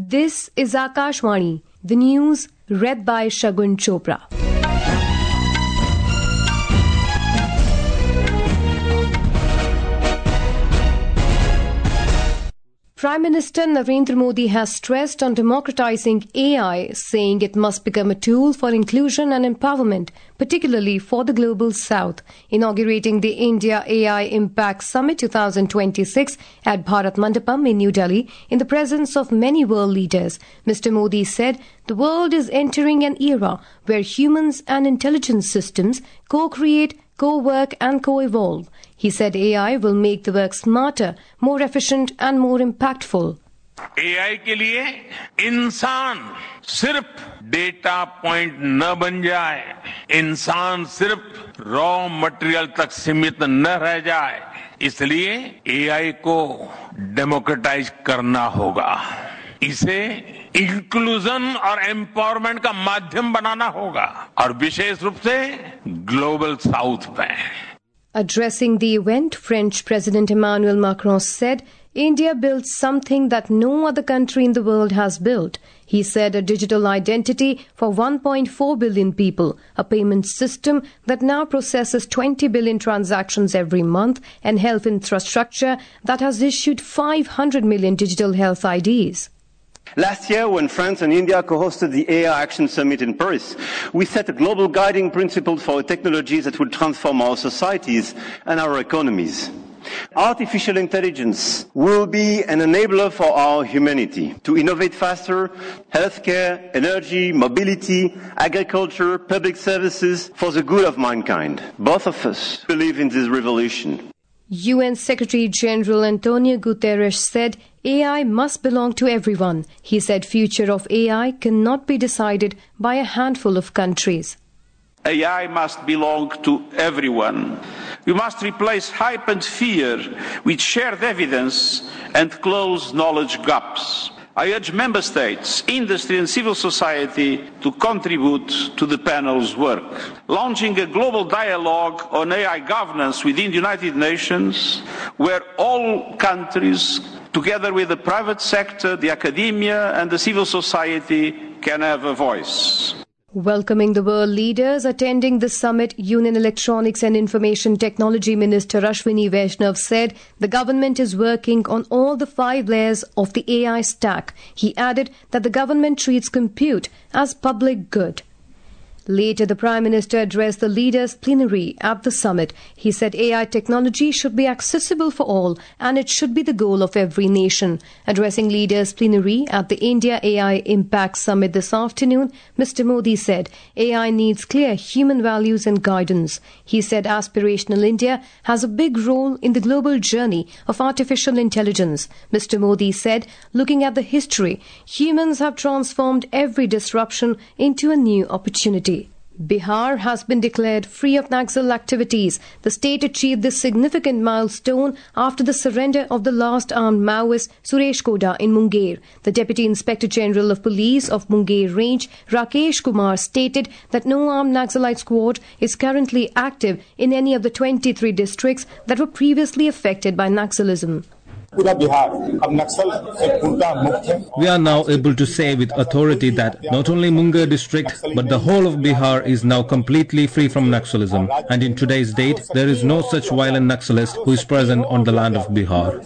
This is Akashvani, the news read by Shagun Chopra. Prime Minister Narendra Modi has stressed on democratizing AI, saying it must become a tool for inclusion and empowerment, particularly for the Global South. Inaugurating the India AI Impact Summit 2026 at Bharat Mandapam in New Delhi, in the presence of many world leaders, Mr. Modi said the world is entering an era where humans and intelligence systems co-create, co-work and co-evolve. He said AI will make the work smarter, more efficient and more impactful. AI के लिए इंसान सिर्फ data point न बन जाए, इंसान सिर्फ raw material तक सीमित न रह जाए, इसलिए AI को डेमोक्रेटाइज करना होगा. इसे इंक्लूजन और एम्पावरमेंट का माध्यम बनाना होगा और विशेष रूप से ग्लोबल साउथ में. Addressing the event, French President Emmanuel Macron said, India built something that no other country in the world has built. He said a digital identity for 1.4 billion people, a payment system that now processes 20 billion transactions every month, and health infrastructure that has issued 500 million digital health IDs. Last year, when France and India co-hosted the AI Action Summit in Paris, we set a global guiding principle for technologies that will transform our societies and our economies. Artificial intelligence will be an enabler for our humanity to innovate faster, healthcare, energy, mobility, agriculture, public services for the good of mankind. Both of us believe in this revolution. UN Secretary General Antonio Guterres said AI must belong to everyone. He said future of AI cannot be decided by a handful of countries. AI must belong to everyone. We must replace hype and fear with shared evidence and close knowledge gaps. I urge Member States, industry and civil society to contribute to the panel's work. Launching a global dialogue on AI governance within the United Nations, where all countries, together with the private sector, the academia and the civil society, can have a voice. Welcoming the world leaders attending the summit, Union Electronics and Information Technology Minister Ashwini Vaishnav said the government is working on all the 5 layers of the AI stack. He added that the government treats compute as public good. Later, the Prime Minister addressed the leaders' plenary at the summit. He said AI technology should be accessible for all and it should be the goal of every nation. Addressing leaders' plenary at the India AI Impact Summit this afternoon, Mr. Modi said AI needs clear human values and guidance. He said aspirational India has a big role in the global journey of artificial intelligence. Mr. Modi said, looking at the history, humans have transformed every disruption into a new opportunity. Bihar has been declared free of Naxal activities. The state achieved this significant milestone after the surrender of the last armed Maoist Suresh Koda in Munger. The Deputy Inspector General of Police of Munger Range, Rakesh Kumar, stated that no armed Naxalite squad is currently active in any of the 23 districts that were previously affected by Naxalism. We are now able to say with authority that not only Munger district but the whole of Bihar is now completely free from Naxalism, and in today's date there is no such violent Naxalist who is present on the land of Bihar.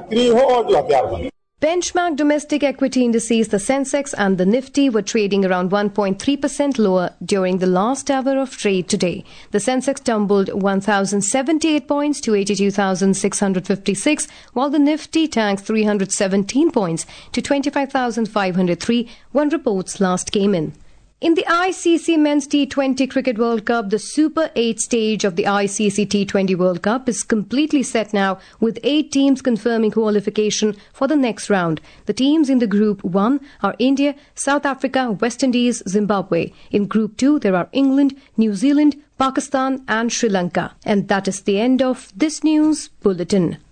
Benchmark domestic equity indices, the Sensex and the Nifty, were trading around 1.3% lower during the last hour of trade today. The Sensex tumbled 1,078 points to 82,656, while the Nifty tanked 317 points to 25,503 when reports last came in. In the ICC Men's T20 Cricket World Cup, the Super 8 stage of the ICC T20 World Cup is completely set now, with 8 teams confirming qualification for the next round. The teams in the Group 1 are India, South Africa, West Indies, Zimbabwe. In Group 2, there are England, New Zealand, Pakistan and Sri Lanka. And that is the end of this news bulletin.